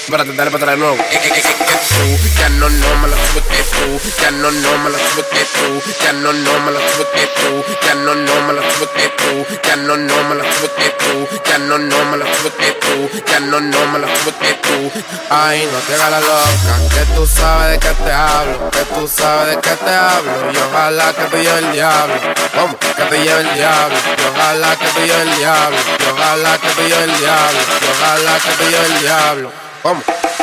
Espérate, dale para atrás de nuevo. Ya no me la tuve que tú. Ya no me la tuve que tú. Ya no me la tuve que tú. Ya no me la tuve que tú. Ya no me la tuve que tú. Ya no me la tuve que tú. Ya no me la tuve que tú. Ay, no te hagas la loca, que tú sabes de qué te hablo, que tú sabes de qué te hablo. Y ojalá que te lleve el diablo. ¿Cómo? Que te lleve el diablo. Y ojalá que te lleve el diablo. Y ojalá que te lleve el diablo. Y ojalá que te lleve el diablo. ¿Cómo?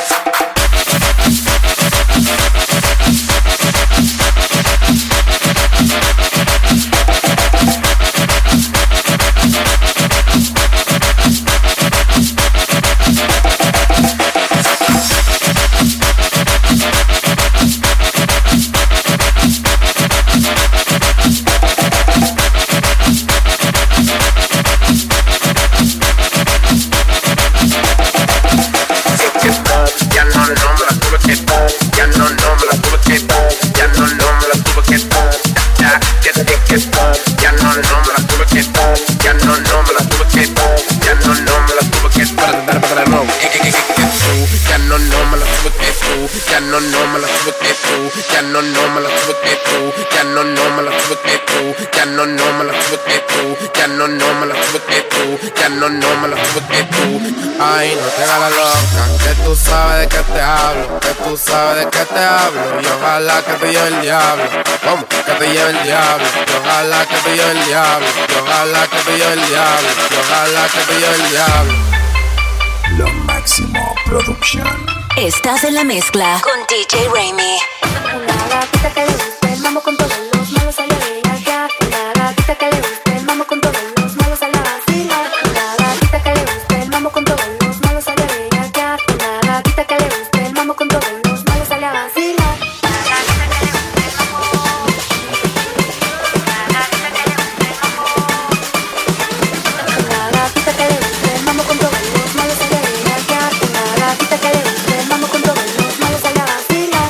Ay, no te hagas la loca, que tú sabes de qué te hablo, que tú sabes de qué te hablo. Y ojalá que te lleve el diablo. ¿Cómo? Que te lleve el diablo. Y ojalá que te lleve el diablo. Y ojalá que te lleve el diablo. Y ojalá que te lleve el diablo. Lo Máximo Producción. Estás en la mezcla con DJ Raimi. Una gatita que le guste el mambo con todos los malos sale de allá. Una gatita que le guste el mambo con todos los malos sale a vacilar. Una gatita que le guste el mambo con todos los malos sale de allá. Una gatita que le guste el mambo con todos los malos sale a vacilar. Una gatita que le guste el mambo. Una gatita que le guste el mambo. Una gatita que le guste el mambo con todos los malos sale de allá. Una gatita que le guste el mambo con todos los malos sale a vacilar.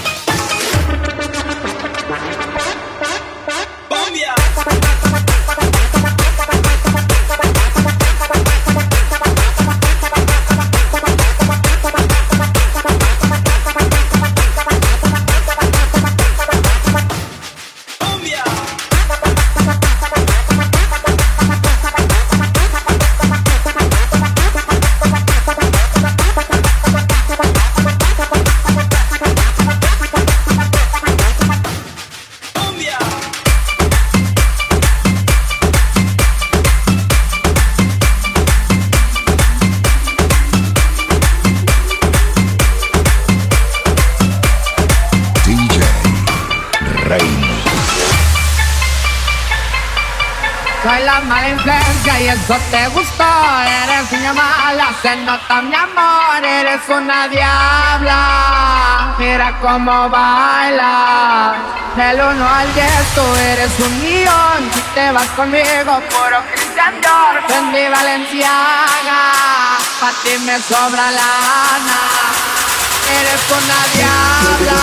Soy la mala influencia y eso te gustó. Eres una mala, se nota mi amor. Eres una diabla, mira cómo baila. Del 1 al 10 tú eres un millón. Si te vas conmigo, puro Christian Dior. Fendi Balenciaga, pa' ti me sobra lana. Eres una diabla.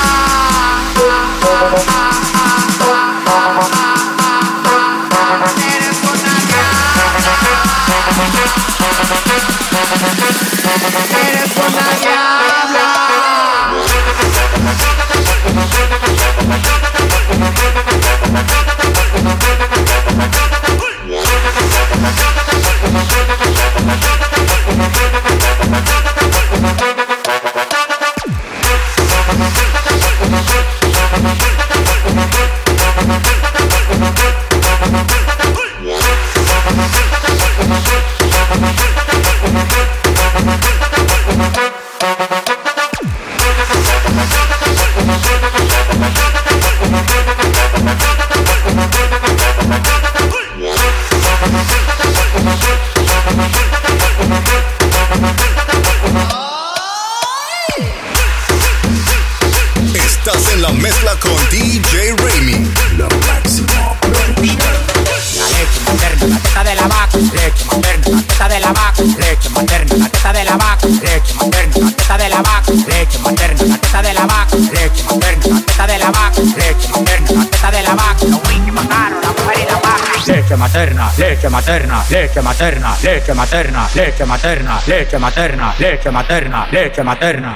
Eres una diabla. Eres una diabla. Estás en la mezcla con DJ Raimi. Lo Máximo Producción. La leche materna, la teta de la vaca. Leche materna, la teta de la vaca. Leche materna, la teta de la vaca. Leche materna, la teta de la vaca. Leche materna, la teta de la vaca. Leche materna, la teta de la vaca. Leche materna, la teta de la vaca. Los wings mataron la mujer y la vaca. Leche materna. materna, leche materna, leche materna, leche materna, leche materna, leche materna, leche materna, leche materna.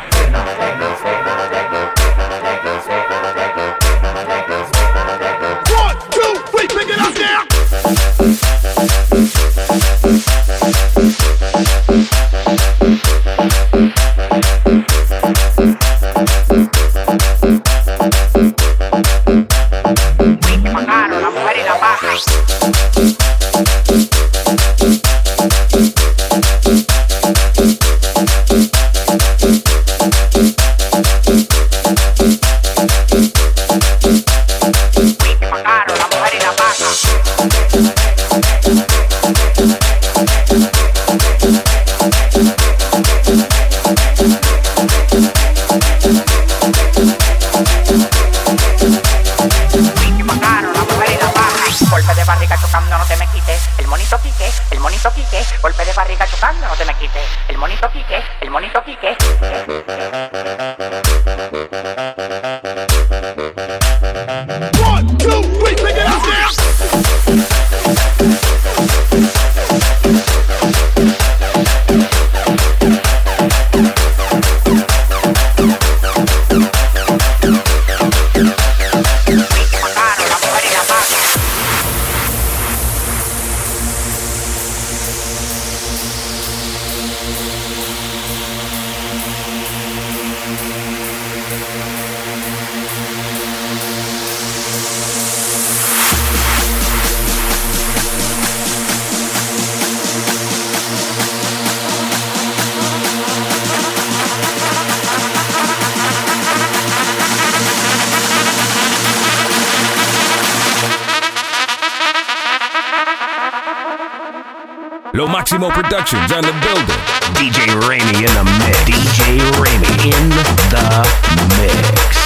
Golpe de barriga chocando, no te me quites. El monito Quique, el monito Quique. One, two, three, pick it up now. Lo Máximo Productions on the building. DJ Raimi in the mix. DJ Raimi in the mix.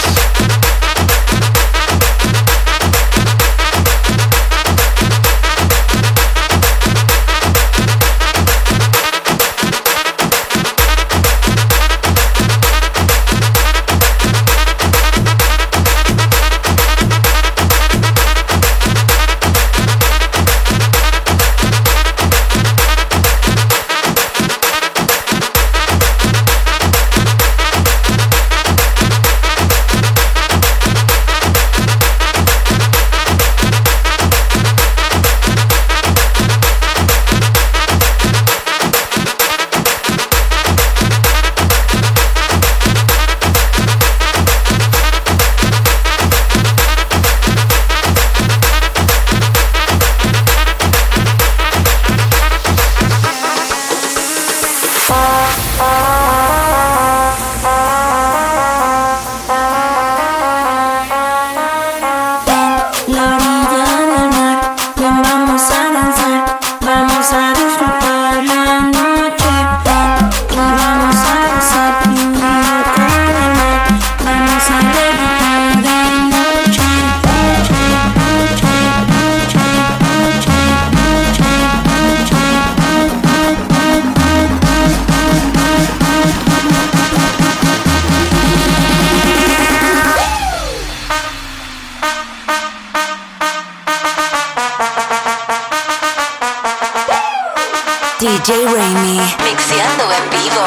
DJ Raimi, mixeando en vivo.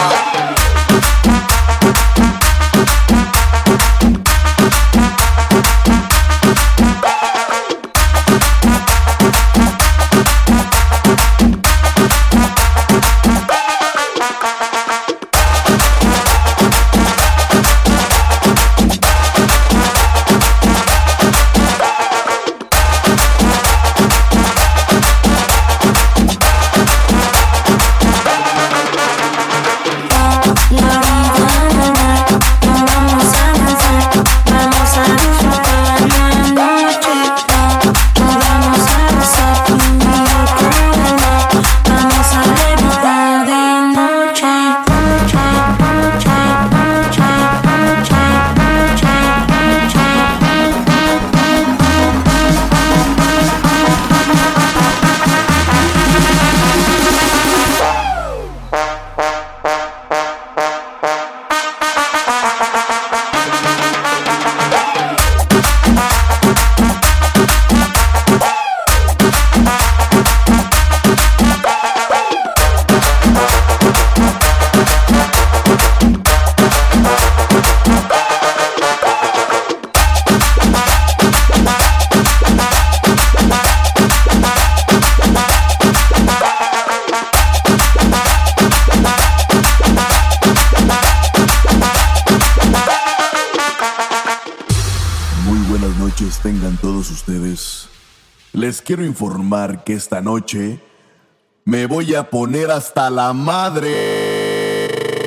Les quiero informar que esta noche me voy a poner hasta la madre.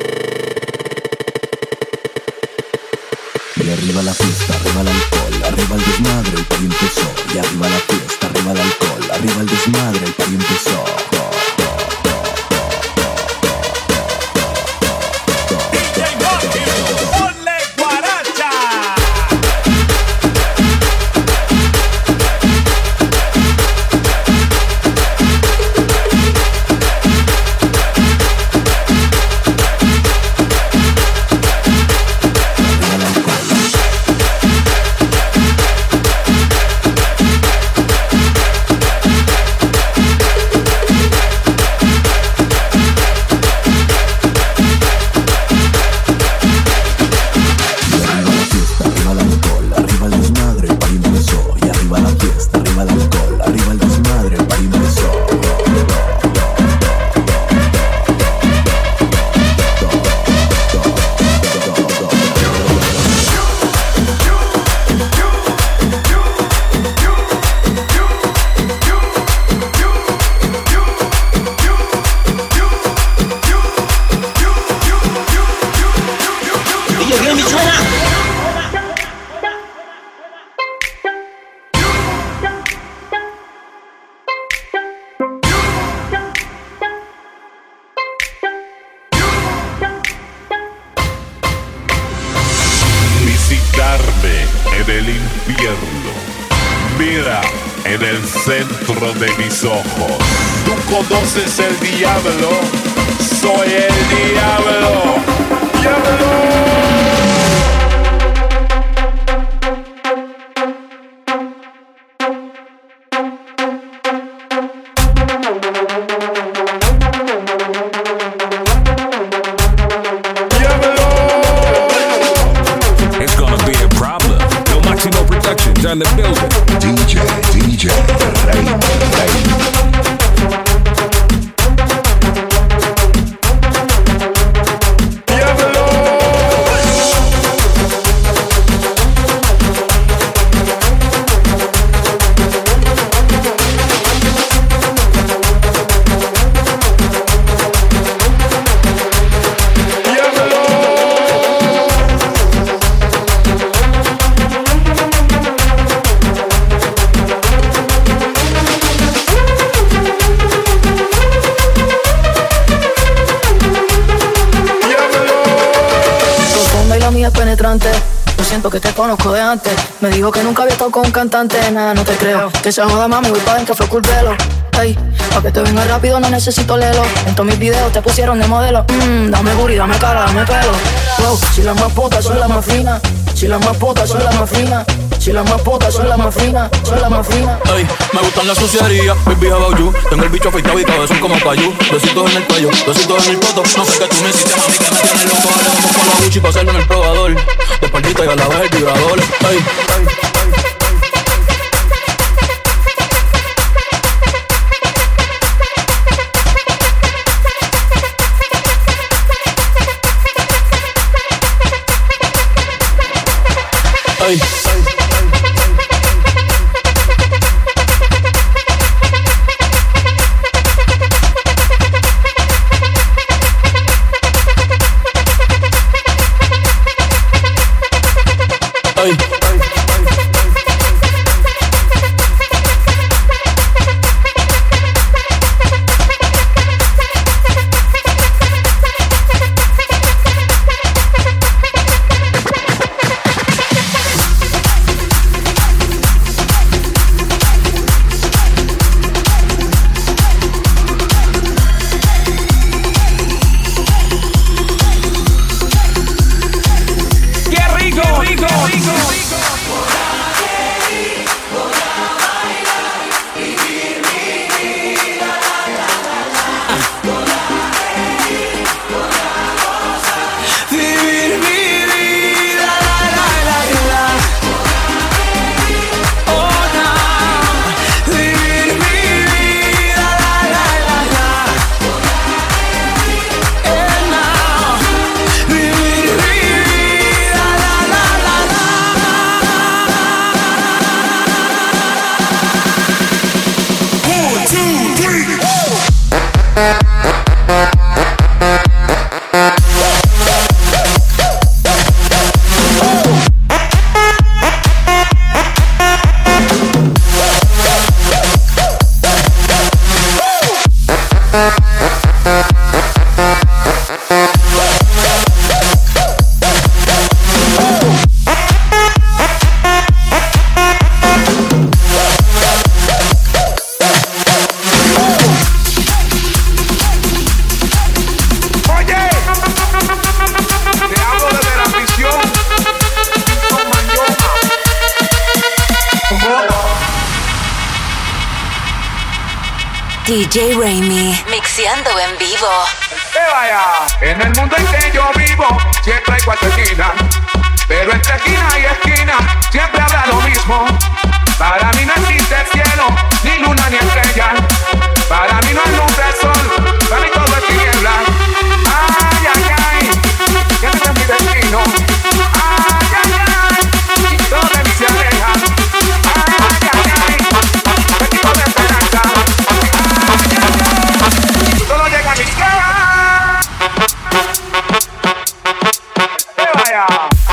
Y arriba la fiesta, arriba el alcohol, arriba el desmadre, el party empezó. Y arriba la fiesta, arriba el alcohol, arriba el desmadre, el party empezó. En el infierno, mira en el centro de mis ojos. Tú conoces el diablo, soy el diablo. ¡Diablo! On the building. DJ Raimi. Penetrante, yo siento que te conozco de antes. Me dijo que nunca había estado con un cantante. Nada, no te creo, que se joda mami, voy pa' dentro, fue culpelo. Ey, pa' que te venga rápido no necesito lelo. En todos mis videos te pusieron de modelo. Dame booty, dame cara, dame pelo. Wow, si las más putas son las más finas. Si las más putas son las más finas. Si las más putas son las más finas, son las más finas. Ey, me gustan las suciedades, baby how about you. Tengo el bicho afeitado y cabezón como cayú. Besitos en el cuello, besitos en el poto. No sé qué tú me hiciste, mami, que me tienes loco. Ahora vamos con la Gucci pa' hacerlo en el probador. De espaldita y a la vez el vibrador. Ey, ey. Ay, DJ Raimi, mixeando en vivo. ¡Que vaya! En el mundo en que yo vivo, siempre hay cuatro esquinas. Pero entre esquina y esquina, siempre habrá lo mismo. Para mí no existe cielo, ni luna ni estrella. Para mí no hay luz del sol, para mí todo es tiniebla. Ay, ay, ay, que no es mi destino. Ay, ay, ay, todo de mí se aleja. Ay, ay, ay, me quito de esperanza. Ay, ay, ay, solo llega a mi cara. ¡Que vaya!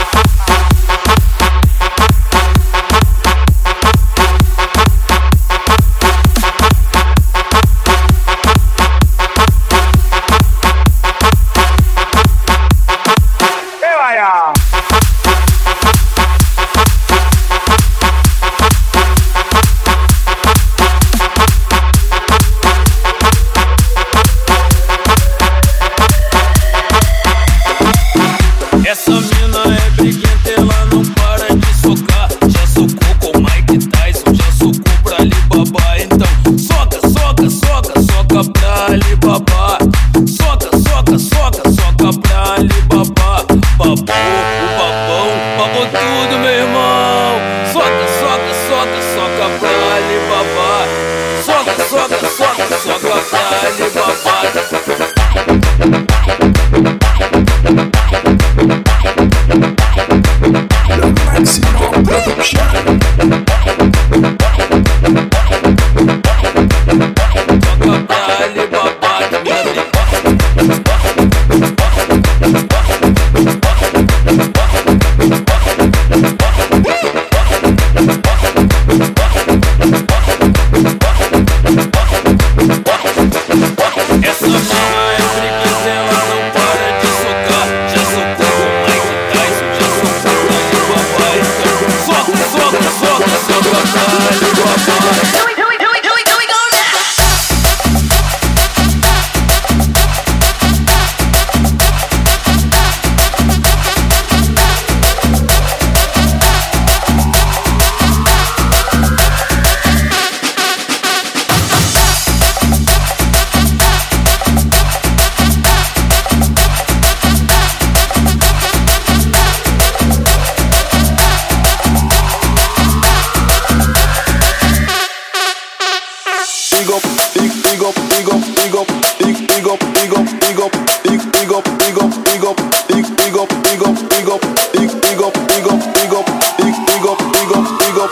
Essa mina é briguenta, ela não para de socar. Já socou com Mike Tyson, já socou pra Alibaba. Então soca, soca, soca, soca pra Alibaba. Soca, soca, soca, soca pra Alibaba. Babou, o babão, babou tudo, meu irmão. Soca, soca, soca, soca pra Alibaba. Soca, soca, soca, soca pra Alibaba. Maximum Production. Essa mina é briguenta, ela não para de socar. Já socou com Mike Tyson, já socou pra Alibaba. Então soca, soca, soca, soca pra Alibaba.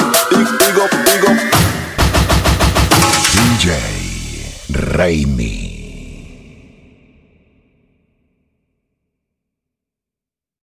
DJ Raimi.